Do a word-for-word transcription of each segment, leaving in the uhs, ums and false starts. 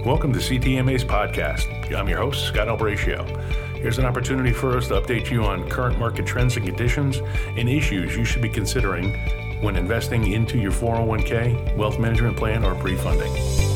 Welcome to C T M A's podcast. I'm your host, Scott Albraccio. Here's an opportunity for us to update you on current market trends and conditions and issues you should be considering when investing into your four oh one k, wealth management plan, or pre-funding.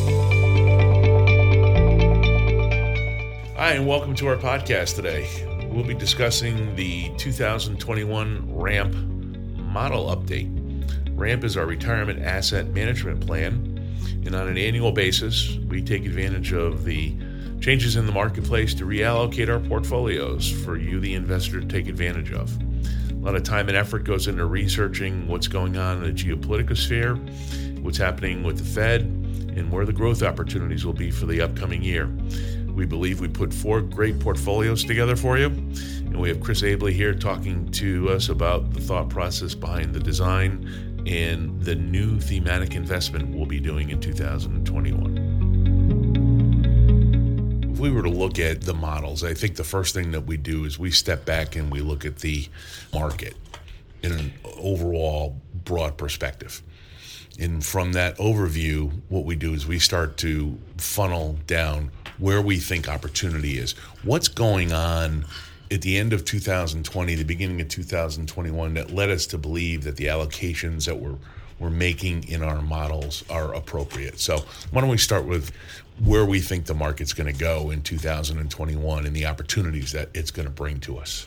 Hi, and welcome to our podcast today. We'll be discussing the two thousand twenty-one RAMP model update. RAMP is our retirement asset management plan, and on an annual basis, we take advantage of the changes in the marketplace to reallocate our portfolios for you, the investor, to take advantage of. A lot of time and effort goes into researching what's going on in the geopolitical sphere, what's happening with the Fed, and where the growth opportunities will be for the upcoming year. We believe we put four great portfolios together for you, and we have Chris Abley here talking to us about the thought process behind the design and the new thematic investment we'll be doing in two thousand twenty-one. If we were to look at the models, I think the first thing that we do is we step back and we look at the market in an overall broad perspective. And from that overview, what we do is we start to funnel down where we think opportunity is. What's going on at the end of two thousand twenty, the beginning of two thousand twenty-one, that led us to believe that the allocations that we're, we're making in our models are appropriate. So why don't we start with where we think the market's going to go in two thousand twenty-one and the opportunities that it's going to bring to us.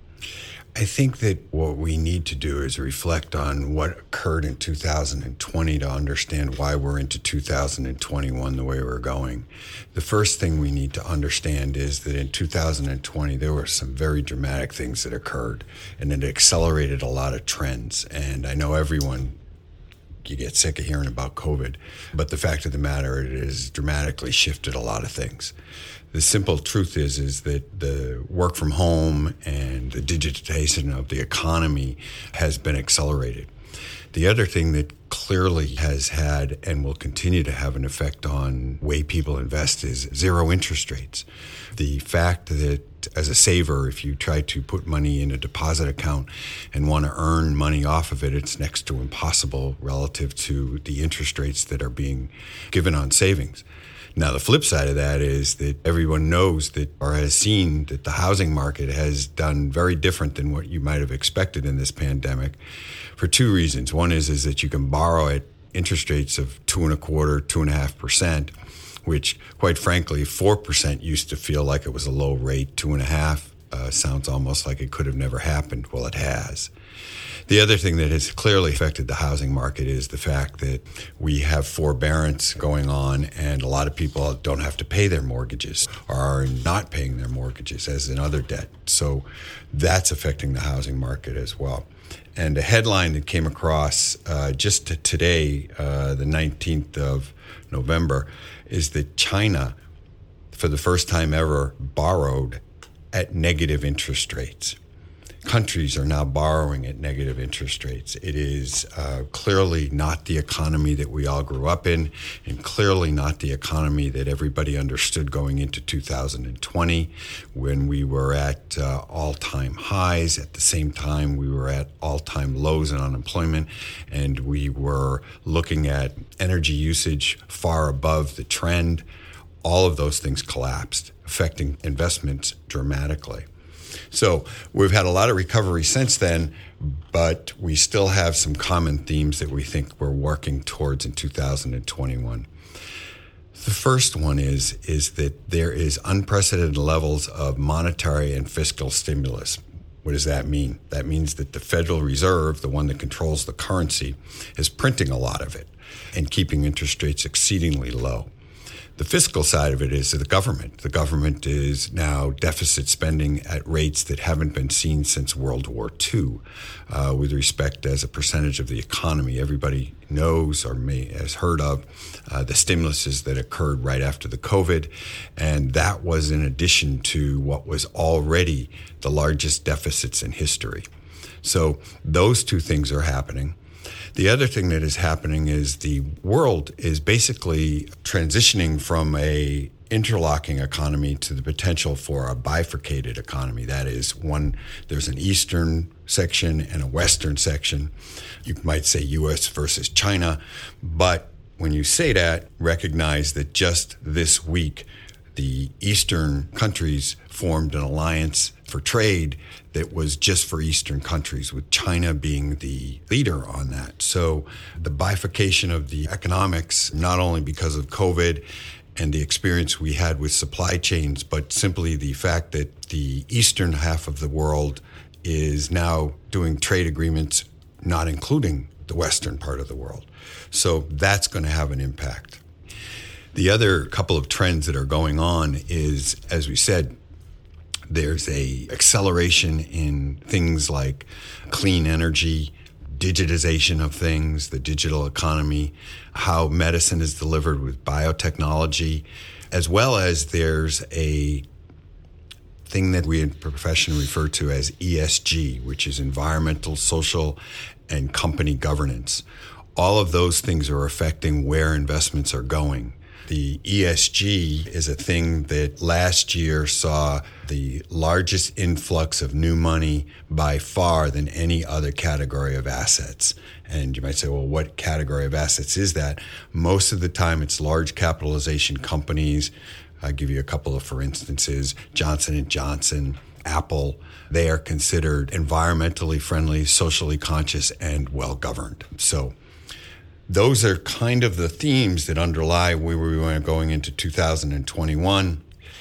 I think that what we need to do is reflect on what occurred in two thousand twenty to understand why we're into two thousand twenty-one the way we're going. The first thing we need to understand is that in two thousand twenty, there were some very dramatic things that occurred, and it accelerated a lot of trends. And I know everyone, you get sick of hearing about COVID, but the fact of the matter, it has dramatically shifted a lot of things. The simple truth is, is that the work from home and the digitization of the economy has been accelerated. The other thing that clearly has had and will continue to have an effect on the way people invest is zero interest rates. The fact that as a saver, if you try to put money in a deposit account and want to earn money off of it, it's next to impossible relative to the interest rates that are being given on savings. Now, the flip side of that is that everyone knows that or has seen that the housing market has done very different than what you might have expected in this pandemic for two reasons. One is, is that you can borrow at interest rates of two and a quarter, two and a half percent, which quite frankly, four percent used to feel like it was a low rate. Two and a half uh, sounds almost like it could have never happened. Well, it has. The other thing that has clearly affected the housing market is the fact that we have forbearance going on, and a lot of people don't have to pay their mortgages or are not paying their mortgages as in other debt. So that's affecting the housing market as well. And a headline that came across uh, just t- today, uh, the nineteenth of November, is that China, for the first time ever, borrowed at negative interest rates. Countries are now borrowing at negative interest rates. It is uh, clearly not the economy that we all grew up in, and clearly not the economy that everybody understood going into two thousand twenty, when we were at uh, all-time highs. At the same time, we were at all-time lows in unemployment, and we were looking at energy usage far above the trend. All of those things collapsed, affecting investments dramatically. So we've had a lot of recovery since then, but we still have some common themes that we think we're working towards in two thousand twenty-one. The first one is, is that there is unprecedented levels of monetary and fiscal stimulus. What does that mean? That means that the Federal Reserve, the one that controls the currency, is printing a lot of it and keeping interest rates exceedingly low. The fiscal side of it is the government. The government is now deficit spending at rates that haven't been seen since World War Two uh, with respect as a percentage of the economy. Everybody knows or may has heard of uh, the stimuluses that occurred right after the COVID, and that was in addition to what was already the largest deficits in history. So those two things are happening. The other thing that is happening is the world is basically transitioning from a interlocking economy to the potential for a bifurcated economy. That is, one, there's an eastern section and a western section. You might say U S versus China, but when you say that, recognize that just this week, the Eastern countries formed an alliance for trade that was just for Eastern countries, with China being the leader on that. So the bifurcation of the economics, not only because of COVID and the experience we had with supply chains, but simply the fact that the Eastern half of the world is now doing trade agreements, not including the Western part of the world. So that's going to have an impact. The other couple of trends that are going on is, as we said, there's a acceleration in things like clean energy, digitization of things, the digital economy, how medicine is delivered with biotechnology, as well as there's a thing that we in profession refer to as E S G, which is environmental, social, and company governance. All of those things are affecting where investments are going. The E S G is a thing that last year saw the largest influx of new money by far than any other category of assets. And you might say, well, what category of assets is that? Most of the time, it's large capitalization companies. I'll give you a couple of for instances. Johnson and Johnson, Apple. They are considered environmentally friendly, socially conscious, and well-governed. So those are kind of the themes that underlie where we were going into two thousand twenty-one.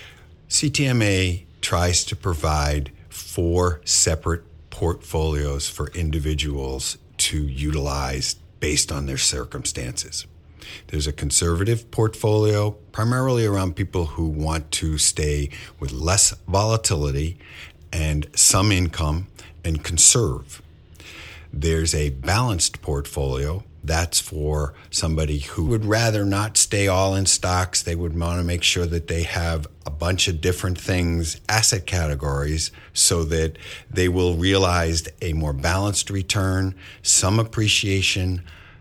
C T M A tries to provide four separate portfolios for individuals to utilize based on their circumstances. There's a conservative portfolio, primarily around people who want to stay with less volatility and some income and conserve. There's a balanced portfolio. That's for somebody who would rather not stay all in stocks. They would want to make sure that they have a bunch of different things, asset categories, so that they will realize a more balanced return, some appreciation,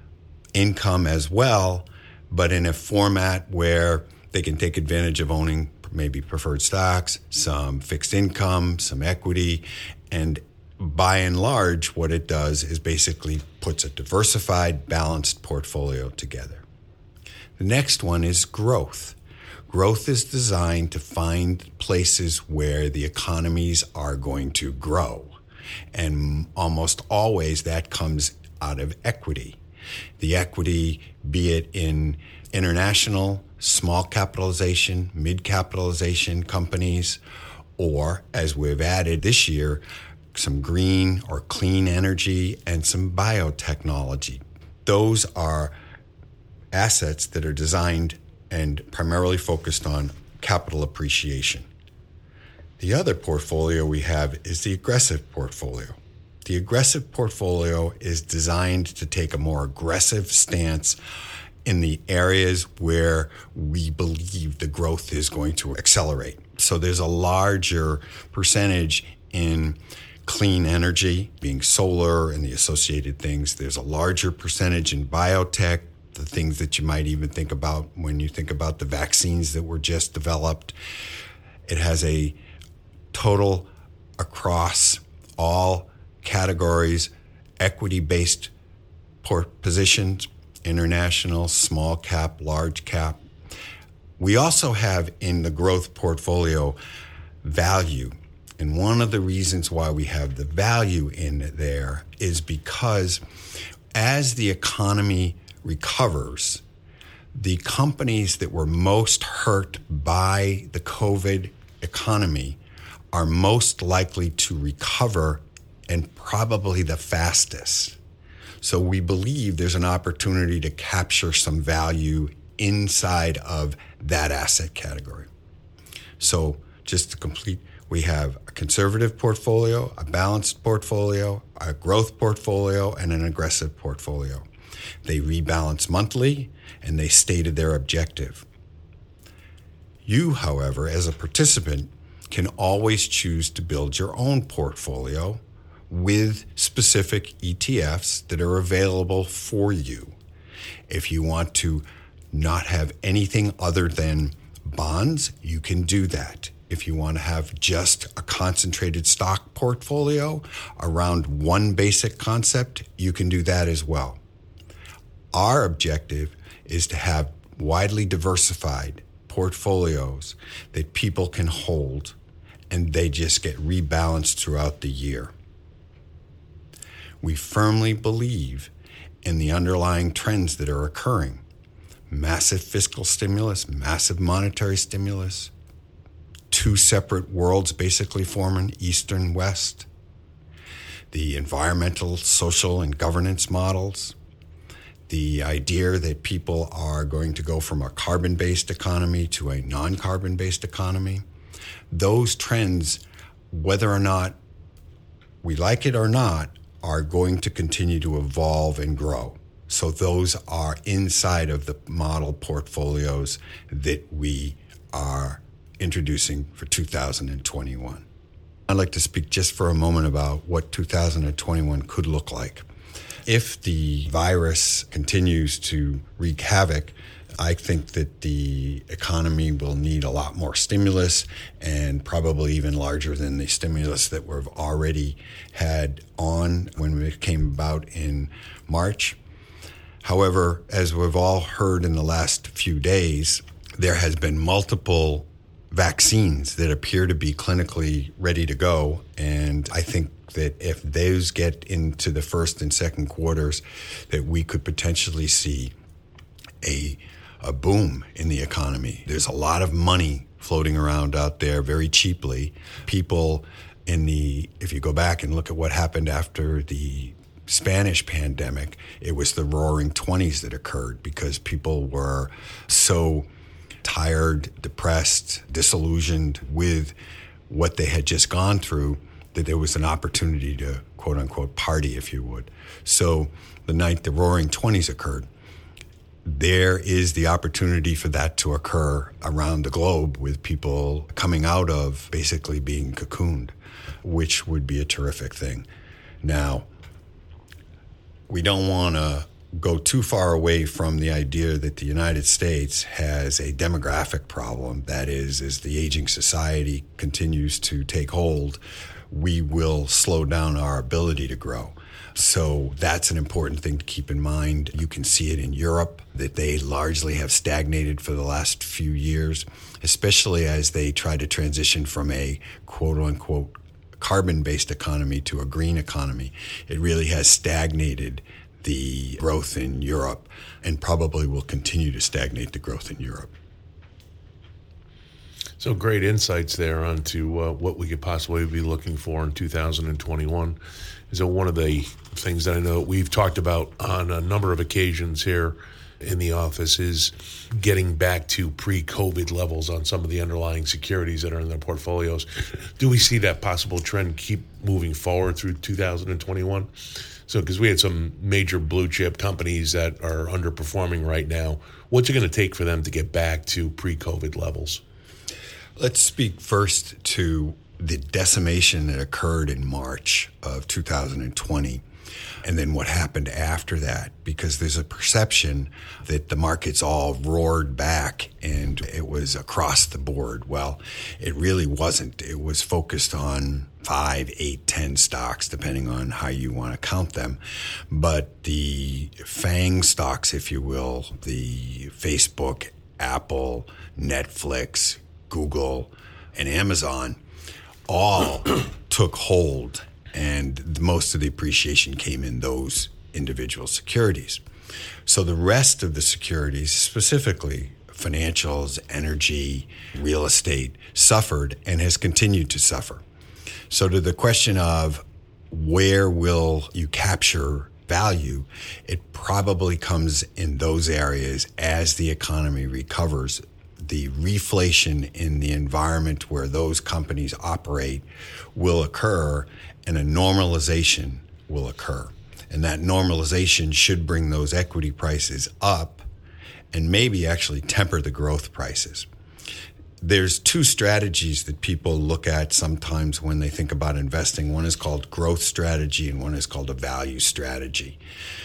income as well, but in a format where they can take advantage of owning maybe preferred stocks, some fixed income, some equity, and by and large, what it does is basically puts a diversified, balanced portfolio together. The next one is growth. Growth is designed to find places where the economies are going to grow. And almost always that comes out of equity. The equity, be it in international, small capitalization, mid capitalization companies, or as we've added this year, some green or clean energy, and some biotechnology. Those are assets that are designed and primarily focused on capital appreciation. The other portfolio we have is the aggressive portfolio. The aggressive portfolio is designed to take a more aggressive stance in the areas where we believe the growth is going to accelerate. So there's a larger percentage in clean energy, being solar and the associated things. There's a larger percentage in biotech, the things that you might even think about when you think about the vaccines that were just developed. It has a total across all categories, equity-based port positions, international, small cap, large cap. We also have in the growth portfolio value. And one of the reasons why we have the value in there is because as the economy recovers, the companies that were most hurt by the COVID economy are most likely to recover and probably the fastest. So we believe there's an opportunity to capture some value inside of that asset category. So just to complete, we have a conservative portfolio, a balanced portfolio, a growth portfolio, and an aggressive portfolio. They rebalance monthly, and they stated their objective. You, however, as a participant, can always choose to build your own portfolio with specific E T Fs that are available for you. If you want to not have anything other than bonds, you can do that. If you want to have just a concentrated stock portfolio around one basic concept, you can do that as well. Our objective is to have widely diversified portfolios that people can hold, and they just get rebalanced throughout the year. We firmly believe in the underlying trends that are occurring. Massive fiscal stimulus, massive monetary stimulus, two separate worlds basically forming, East and West, the environmental, social, and governance models, the idea that people are going to go from a carbon-based economy to a non-carbon-based economy. Those trends, whether or not we like it or not, are going to continue to evolve and grow. So those are inside of the model portfolios that we are introducing for two thousand twenty-one. I'd like to speak just for a moment about what two thousand twenty-one could look like. If the virus continues to wreak havoc, I think that the economy will need a lot more stimulus, and probably even larger than the stimulus that we've already had on when it came about in March. However, as we've all heard in the last few days, there has been multiple vaccines that appear to be clinically ready to go, and I think that if those get into the first and second quarters, that we could potentially see a a boom in the economy. There's a lot of money floating around out there very cheaply. People in the, if you go back and look at what happened after the Spanish pandemic, it was the roaring twenties that occurred because people were so tired, depressed, disillusioned with what they had just gone through that there was an opportunity to, quote unquote, party, if you would. So the night the roaring twenties occurred, there is the opportunity for that to occur around the globe with people coming out of basically being cocooned, which would be a terrific thing. Now, we don't want to go too far away from the idea that the United States has a demographic problem. That is, as the aging society continues to take hold, we will slow down our ability to grow. So that's an important thing to keep in mind. You can see it in Europe, that they largely have stagnated for the last few years, especially as they try to transition from a quote-unquote carbon-based economy to a green economy. It really has stagnated the growth in Europe and probably will continue to stagnate the growth in Europe. So great insights there onto uh, what we could possibly be looking for in two thousand twenty-one. So one of the things that I know we've talked about on a number of occasions here in the office is getting back to pre-COVID levels on some of the underlying securities that are in their portfolios. Do we see that possible trend keep moving forward through two thousand twenty-one? So because we had some major blue chip companies that are underperforming right now, what's it going to take for them to get back to pre-COVID levels? Let's speak first to the decimation that occurred in March of two thousand twenty, and then what happened after that, because there's a perception that the markets all roared back and it was across the board. Well, it really wasn't. It was focused on five, eight, ten stocks, depending on how you want to count them. But the FANG stocks, if you will, the Facebook, Apple, Netflix, Google, and Amazon, all took hold, and most of the appreciation came in those individual securities. So the rest of the securities, specifically financials, energy, real estate, suffered and has continued to suffer. So to the question of where will you capture value, it probably comes in those areas as the economy recovers. The reflation in the environment where those companies operate will occur, and a normalization will occur. And that normalization should bring those equity prices up and maybe actually temper the growth prices. There's two strategies that people look at sometimes when they think about investing. One is called growth strategy and one is called a value strategy.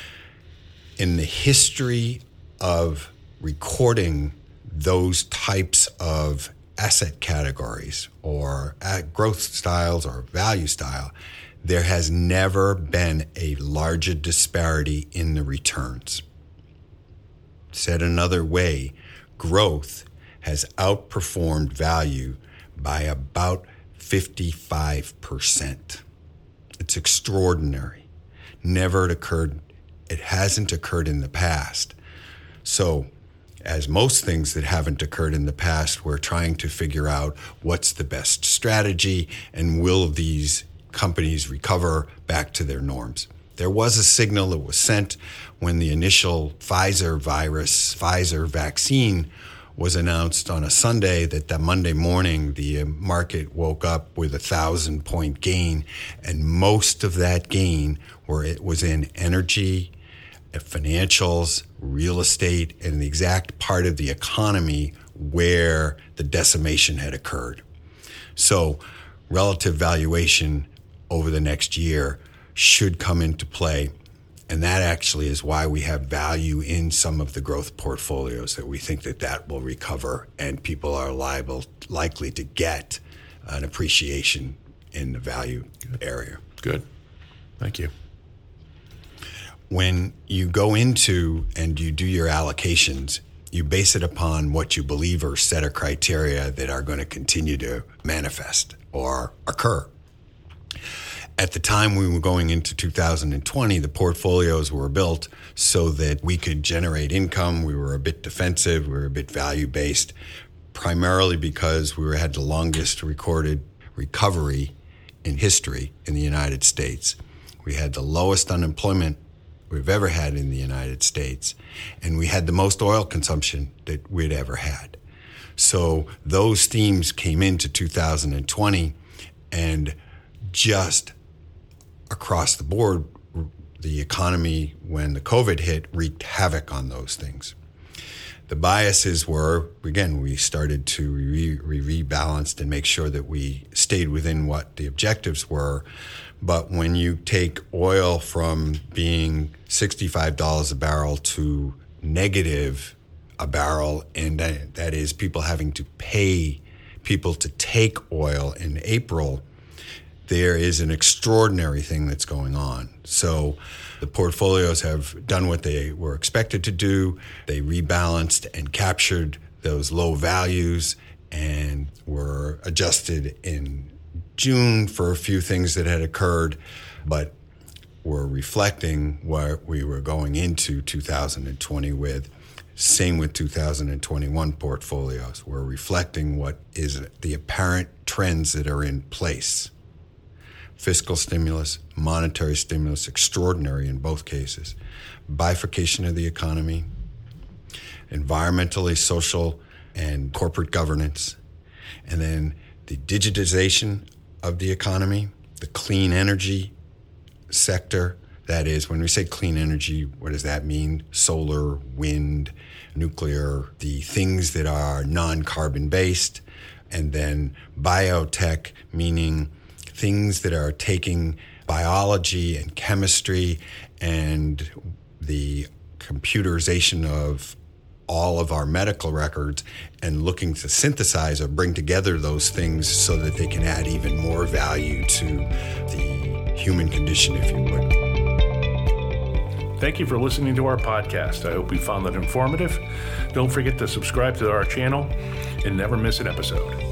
In the history of recording those types of asset categories or growth styles or value style, there has never been a larger disparity in the returns. Said another way, growth has outperformed value by about fifty-five percent. It's extraordinary. Never occurred, it hasn't occurred in the past. So, as most things that haven't occurred in the past, we're trying to figure out what's the best strategy and will these companies recover back to their norms. There was a signal that was sent when the initial Pfizer virus, Pfizer vaccine was announced on a Sunday, that that Monday morning the market woke up with a thousand point gain, and most of that gain were it was in energy, financials, real estate, and the exact part of the economy where the decimation had occurred. So relative valuation over the next year should come into play. And that actually is why we have value in some of the growth portfolios, that we think that that will recover and people are liable, likely to get an appreciation in the value Good. area. Good. Thank you. When you go into and you do your allocations, you base it upon what you believe are set of criteria that are going to continue to manifest or occur. At the time we were going into two thousand twenty, the portfolios were built so that we could generate income. We were a bit defensive. We were a bit value-based, primarily because we were, had the longest recorded recovery in history in the United States. We had the lowest unemployment we've ever had in the United States, and we had the most oil consumption that we'd ever had. So those themes came into two thousand twenty, and just across the board, the economy, when the COVID hit, wreaked havoc on those things. The biases were, again, we started to re- re- rebalance and make sure that we stayed within what the objectives were. But when you take oil from being sixty-five dollars a barrel to negative a barrel, and that, that is people having to pay people to take oil in April, there is an extraordinary thing that's going on. So the portfolios have done what they were expected to do. They rebalanced and captured those low values and were adjusted in June for a few things that had occurred, but were reflecting what we were going into two thousand twenty with. Same with two thousand twenty-one portfolios. We're reflecting what is the apparent trends that are in place. Fiscal stimulus, monetary stimulus, extraordinary in both cases. Bifurcation of the economy, environmentally, social, and corporate governance, and then the digitization of the economy, the clean energy sector. That is, when we say clean energy, what does that mean? Solar, wind, nuclear, the things that are non-carbon based, and then biotech, meaning things that are taking biology and chemistry and the computerization of all of our medical records and looking to synthesize or bring together those things so that they can add even more value to the human condition, if you would. Thank you for listening to our podcast. I hope you found that informative. Don't forget to subscribe to our channel and never miss an episode.